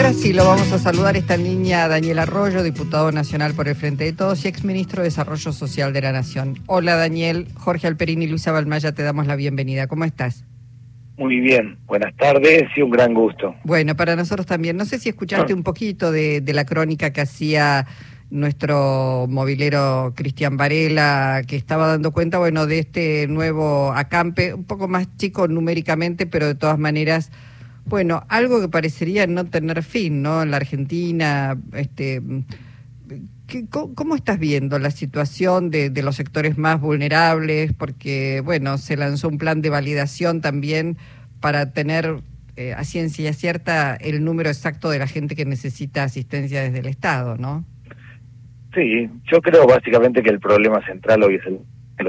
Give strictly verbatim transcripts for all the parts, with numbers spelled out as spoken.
ahora sí lo vamos a saludar esta niña Daniel Arroyo, diputado nacional por el Frente de Todos y exministro de Desarrollo Social de la Nación. Hola Daniel, Jorge Alperín y Luisa Balmaya te damos la bienvenida. ¿Cómo estás? Muy bien, buenas tardes y un gran gusto. Bueno, para nosotros también. No sé si escuchaste un poquito de, de la crónica que hacía nuestro movilero Cristian Varela, que estaba dando cuenta, bueno, de este nuevo acampe, un poco más chico numéricamente, pero de todas maneras, bueno, algo que parecería no tener fin, ¿no? En la Argentina, este, ¿qué, cómo, ¿cómo estás viendo la situación de, de los sectores más vulnerables? Porque, bueno, se lanzó un plan de validación también para tener eh, a ciencia cierta el número exacto de la gente que necesita asistencia desde el Estado, ¿no? Sí, yo creo básicamente que el problema central hoy es el,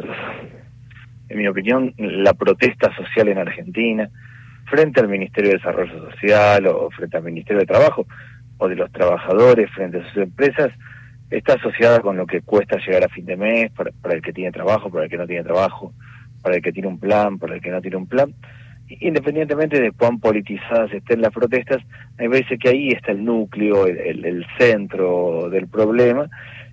en mi opinión, la protesta social en Argentina frente al Ministerio de Desarrollo Social o frente al Ministerio de Trabajo o de los trabajadores frente a sus empresas está asociada con lo que cuesta llegar a fin de mes para, para el que tiene trabajo, para el que no tiene trabajo, para el que tiene un plan, para el que no tiene un plan. Independientemente de cuán politizadas estén las protestas, me parece que ahí está el núcleo, el, el, el centro del problema,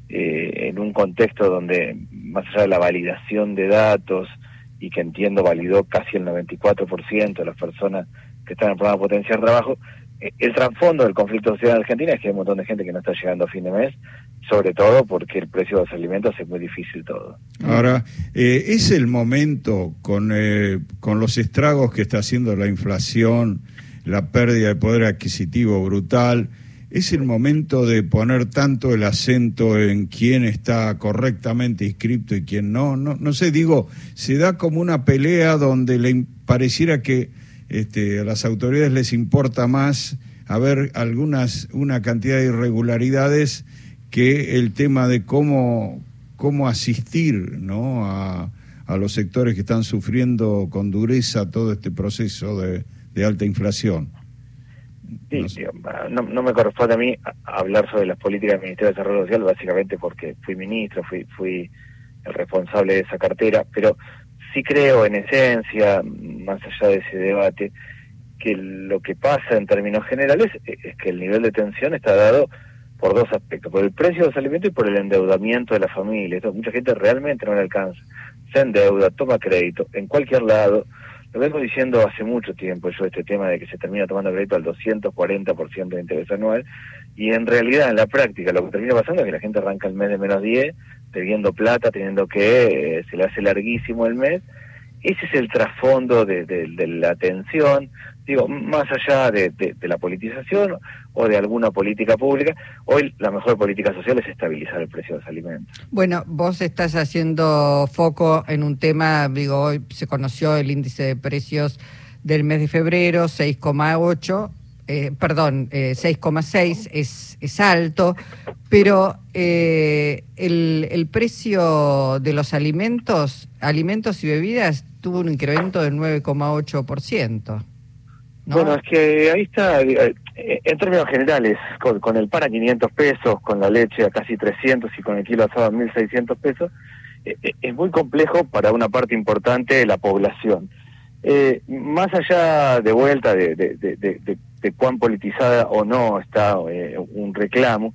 eh, en un contexto donde, más allá de la validación de datos, y que entiendo validó casi el noventa y cuatro por ciento de las personas que están en el programa de potenciar trabajo, eh, el trasfondo del conflicto social en Argentina es que hay un montón de gente que no está llegando a fin de mes, sobre todo porque el precio de los alimentos es muy difícil todo. Ahora, eh, es el momento, con, eh, con los estragos que está haciendo la inflación, la pérdida de poder adquisitivo brutal, es el momento de poner tanto el acento en quién está correctamente inscripto y quién no. No, no sé, digo, se da como una pelea donde le pareciera que este, a las autoridades les importa más haber algunas, una cantidad de irregularidades que el tema de cómo, cómo asistir, ¿no?, a, a los sectores que están sufriendo con dureza todo este proceso de, de alta inflación. Sí, no, sé. no, no me corresponde a mí hablar sobre las políticas del Ministerio de Desarrollo Social, básicamente porque fui ministro, fui, fui el responsable de esa cartera, pero sí creo en esencia, más allá de ese debate, que lo que pasa en términos generales es que el nivel de tensión está dado por dos aspectos, por el precio de los alimentos y por el endeudamiento de la familia. Entonces, mucha gente realmente no le alcanza, se endeuda, toma crédito, en cualquier lado. Lo vengo diciendo hace mucho tiempo yo, este tema de que se termina tomando crédito al doscientos cuarenta por ciento de interés anual, y en realidad, en la práctica, lo que termina pasando es que la gente arranca el mes de menos diez, debiendo plata, teniendo que, eh, se le hace larguísimo el mes. Ese es el trasfondo de, de, de la tensión, digo, más allá de, de, de la politización o de alguna política pública. Hoy la mejor política social es estabilizar el precio de los alimentos. Bueno, vos estás haciendo foco en un tema, digo, hoy se conoció el índice de precios del mes de febrero, seis coma ocho, eh, perdón, eh, seis coma seis, es, es alto, pero eh, el, el precio de los alimentos, alimentos y bebidas tuvo un incremento del nueve coma ocho por ciento. ¿No? Bueno, es que ahí está, en términos generales, con, con el pan a quinientos pesos, con la leche a casi trescientos y con el kilo asado a mil seiscientos pesos, eh, es muy complejo para una parte importante de la población. Eh, más allá de vuelta de, de, de, de, de, de cuán politizada o no está eh, un reclamo,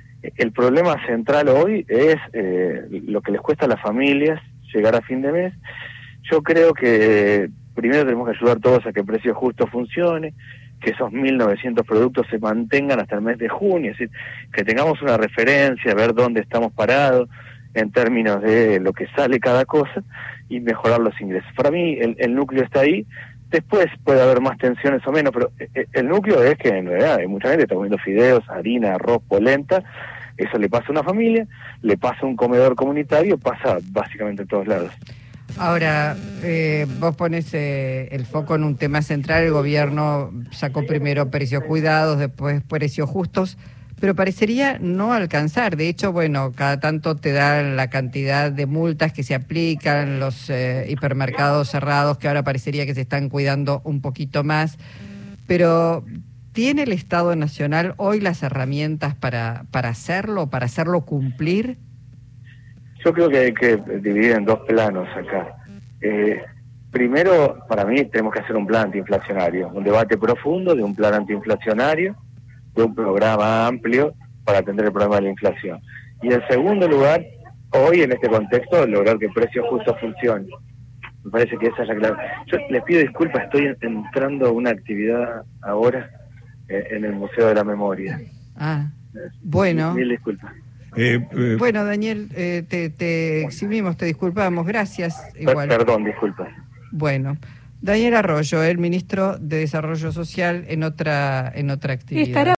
el problema central hoy es eh, lo que les cuesta a las familias llegar a fin de mes. Yo creo que primero tenemos que ayudar todos a que el precio justo funcione, que esos mil novecientos productos se mantengan hasta el mes de junio, es decir, que tengamos una referencia, ver dónde estamos parados en términos de lo que sale cada cosa y mejorar los ingresos. Para mí el, el núcleo está ahí, después puede haber más tensiones o menos, pero el núcleo es que en realidad hay mucha gente que está comiendo fideos, harina, arroz, polenta. Eso le pasa a una familia, le pasa a un comedor comunitario, pasa básicamente en todos lados. Ahora, eh, vos pones eh, el foco en un tema central. El gobierno sacó primero precios cuidados, después precios justos, pero parecería no alcanzar. De hecho, bueno, cada tanto te dan la cantidad de multas que se aplican, los eh, hipermercados cerrados, que ahora parecería que se están cuidando un poquito más, pero ¿tiene el Estado Nacional hoy las herramientas para, para hacerlo, para hacerlo cumplir? Yo creo que hay que dividir en dos planos acá. Eh, primero, para mí, tenemos que hacer un plan antiinflacionario, un debate profundo de un plan antiinflacionario, de un programa amplio para atender el problema de la inflación. Y en segundo lugar, hoy en este contexto, lograr que el precio justo funcione. Me parece que esa es la clave. Yo les pido disculpas, estoy entrando a una actividad ahora eh, en el Museo de la Memoria. Ah, bueno. Mil disculpas. Eh, eh, Bueno, Daniel, eh, te, te exhibimos, te disculpamos, gracias. Igual. Per perdón, disculpas. Bueno, Daniel Arroyo, el ministro de Desarrollo Social en otra, en otra actividad.